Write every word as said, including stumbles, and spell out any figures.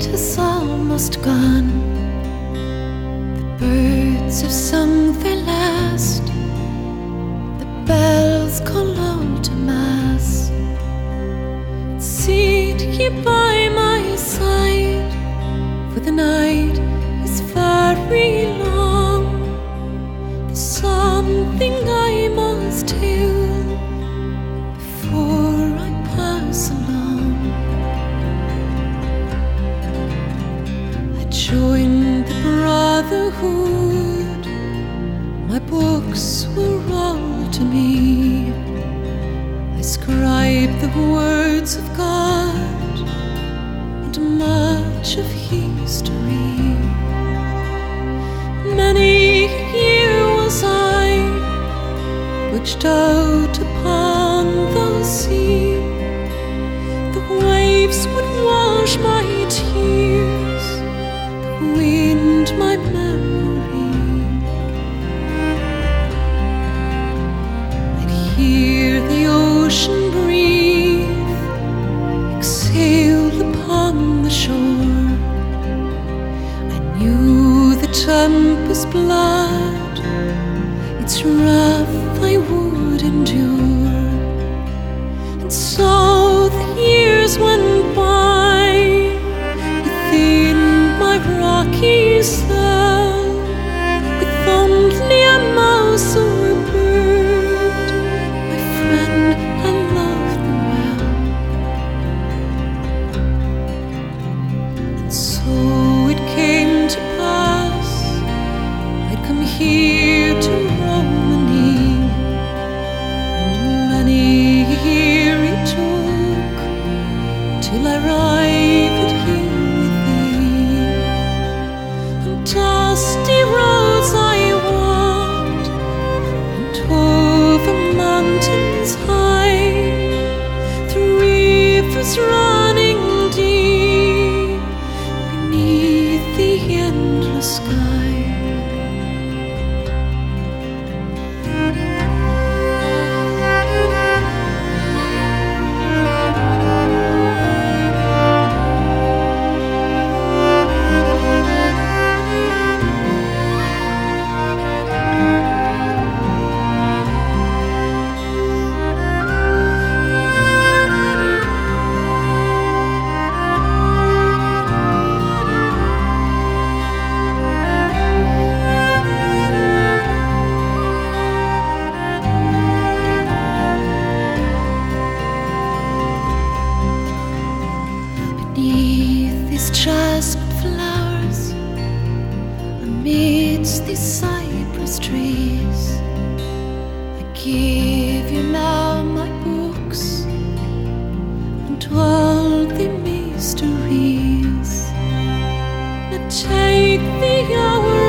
is almost gone. The birds have sung their last. The bells call all to mass. Sit ye by my side, for the night is very long. There's something I must tell before I pass along. I joined the brotherhood. My books were all to me. I scribe the words of God and much of history. Many a year was I butched out upon the sea. The waves would wash my tears, the wind my memory. I'd hear the ocean breathe, exhale upon the shore. I knew the tempest's blood, its wrath I would endure. And so the years went by within my rocky cell, with only a mouse or a bird. My friend, I loved them well. And so it came to pass, I'd come here to Romany, and many a year it took till I arrived here with thee. On dusty roads I walked, and over mountains high, through rivers running deep, beneath the endless sky. Beneath these jasmine flowers, amidst these cypress trees, I give you now my books and all the mysteries. Now take the hour